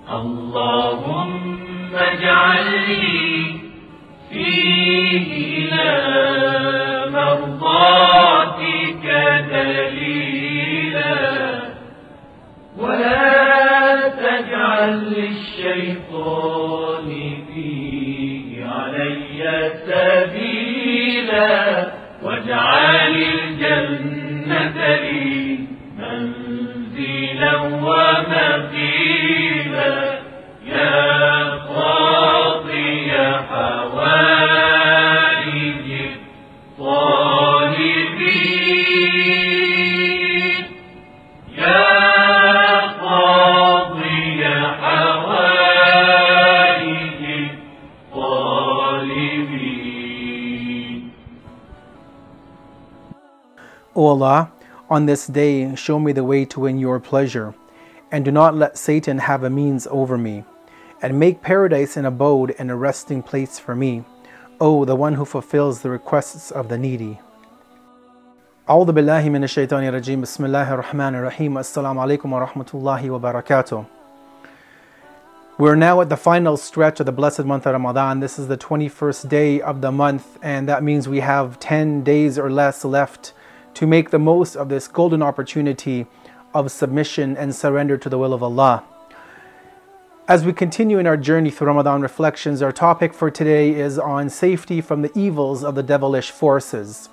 اللهم اجعل لي فيه إلى مرضاتك دليلا ولا تجعل للشيطان فيه علي سبيلا واجعل الجنة لي منزلا ومقيلا يا قاضي حوائج الطالبين يا قاضي حوائج الطالبين. O Allah, on this day, show me the way to win your pleasure, and do not let Satan have a means over me, and make paradise an abode and a resting place for me, O the one who fulfills the requests of the needy. A'udhu billahi minash shaitani rajim. Bismillahir Rahmanir Rahim. Assalamu alaikum wa rahmatullahi wa barakatuh. We're now at the final stretch of the blessed month of Ramadan. This is the 21st day of the month, and that means we have 10 days or less left to make the most of this golden opportunity of submission and surrender to the will of Allah. As we continue in our journey through Ramadan reflections, our topic for today is on safety from the evils of the devilish forces.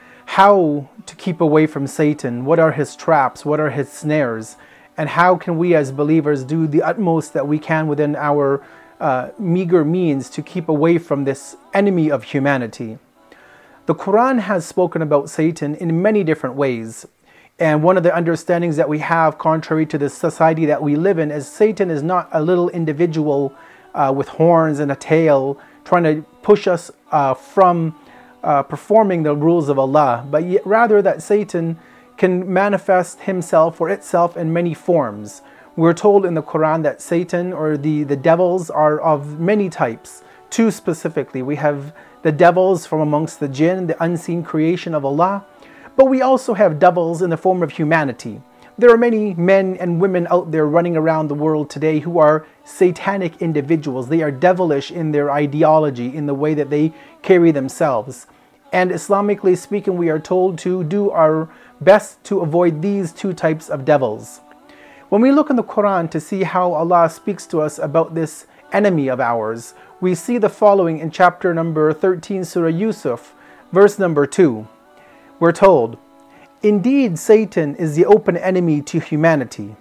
How to keep away from Satan, what are his traps, what are his snares, and how can we as believers do the utmost that we can within our meager means to keep away from this enemy of humanity. The Quran has spoken about Satan in many different ways. And one of the understandings that we have, contrary to the society that we live in, is Satan is not a little individual with horns and a tail trying to push us from performing the rules of Allah, but yet rather that Satan can manifest himself or itself in many forms. We're told in the Quran that Satan or the devils are of many types. Two specifically, we have the devils from amongst the jinn, the unseen creation of Allah, but we also have devils in the form of humanity. There are many men and women out there running around the world today who are satanic individuals. They are devilish in their ideology, in the way that they carry themselves. And Islamically speaking, we are told to do our best to avoid these two types of devils. When we look in the Quran to see how Allah speaks to us about this enemy of ours, we see the following in chapter number 13, Surah Yusuf, verse number 2. We're told, "Indeed, Satan is the open enemy to humanity."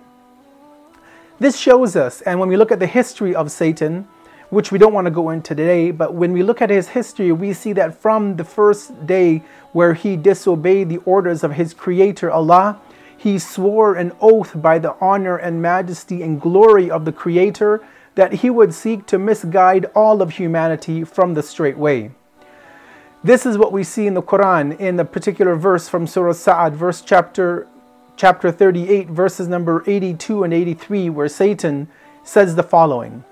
This shows us, and when we look at the history of Satan, which we don't want to go into today, but when we look at his history, we see that from the first day where he disobeyed the orders of his creator Allah, he swore an oath by the honor and majesty and glory of the creator that he would seek to misguide all of humanity from the straight way. This is what we see in the Quran in the particular verse from Surah Sa'ad, chapter 38, verses number 82 and 83, where Satan says the following.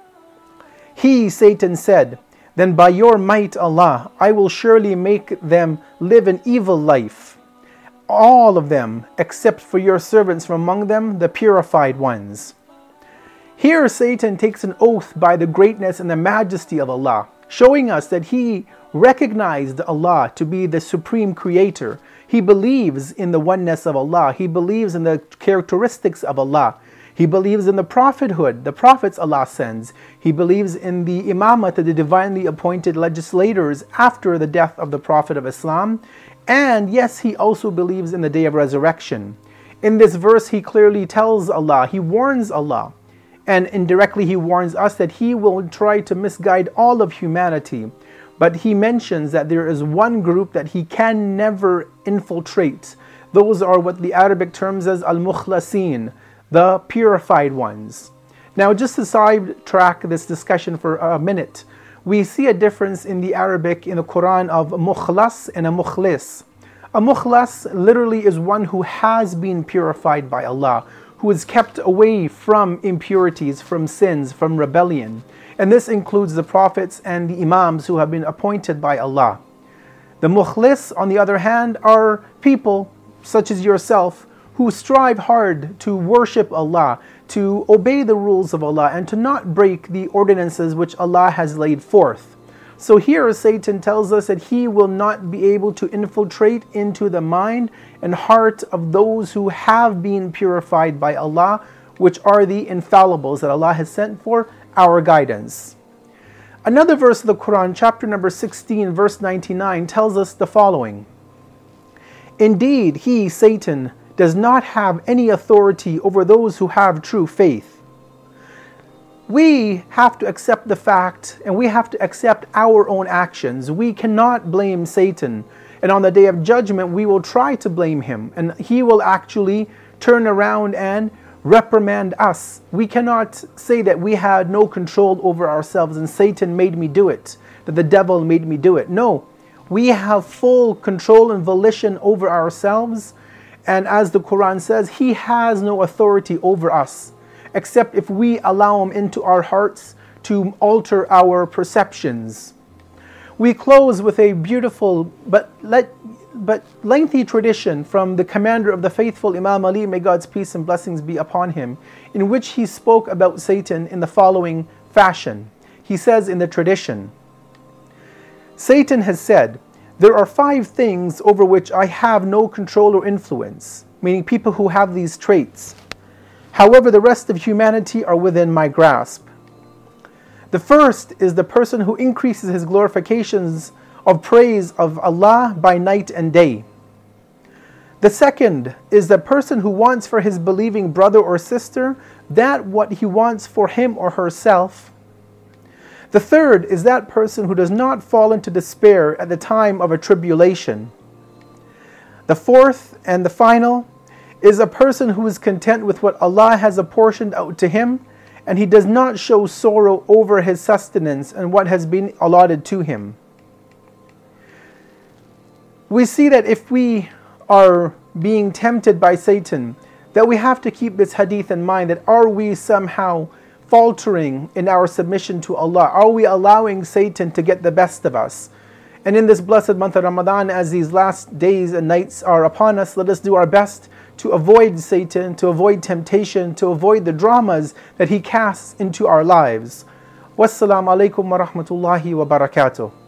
He, Satan, said, "Then by your might, Allah, I will surely make them live an evil life, all of them, except for your servants from among them, the purified ones." Here Satan takes an oath by the greatness and the majesty of Allah, showing us that he recognized Allah to be the supreme creator. He believes in the oneness of Allah. He believes in the characteristics of Allah. He believes in the prophethood, the prophets Allah sends. He believes in the imamat, the divinely appointed legislators after the death of the Prophet of Islam. And yes, he also believes in the day of resurrection. In this verse, he clearly tells Allah, he warns Allah, and indirectly he warns us that he will try to misguide all of humanity. But he mentions that there is one group that he can never infiltrate. Those are what the Arabic terms as al-mukhlasin, the purified ones. Now, just to sidetrack this discussion for a minute, we see a difference in the Arabic in the Quran of mukhlas and a mukhlis. A mukhlas literally is one who has been purified by Allah, who is kept away from impurities, from sins, from rebellion. And this includes the prophets and the imams who have been appointed by Allah. The mukhlis, on the other hand, are people such as yourself who strive hard to worship Allah, to obey the rules of Allah, and to not break the ordinances which Allah has laid forth. So here Satan tells us that he will not be able to infiltrate into the mind and heart of those who have been purified by Allah, which are the infallibles that Allah has sent for our guidance. Another verse of the Quran, chapter number 16, verse 99, tells us the following. Indeed, he, Satan, does not have any authority over those who have true faith. We have to accept the fact, and we have to accept our own actions. We cannot blame Satan. And on the day of judgment, we will try to blame him, and he will actually turn around and reprimand us. We cannot say that we had no control over ourselves and Satan made me do it, that the devil made me do it. No, we have full control and volition over ourselves. And as the Quran says, he has no authority over us, except if we allow him into our hearts to alter our perceptions. We close with a beautiful but lengthy tradition from the commander of the faithful, Imam Ali, may God's peace and blessings be upon him, in which he spoke about Satan in the following fashion. He says in the tradition, Satan has said, there are 5 things over which I have no control or influence, meaning people who have these traits. However, the rest of humanity are within my grasp. The first is the person who increases his glorifications of praise of Allah by night and day. The second is the person who wants for his believing brother or sister that what he wants for him or herself. The third is that person who does not fall into despair at the time of a tribulation. The fourth and the final is a person who is content with what Allah has apportioned out to him, and he does not show sorrow over his sustenance and what has been allotted to him. We see that if we are being tempted by Satan, that we have to keep this hadith in mind, that are we somehow faltering in our submission to Allah? Are we allowing Satan to get the best of us? And in this blessed month of Ramadan, as these last days and nights are upon us, let us do our best to avoid Satan, to avoid temptation, to avoid the dramas that he casts into our lives. Wassalamu alaikum wa rahmatullahi wa barakatuh.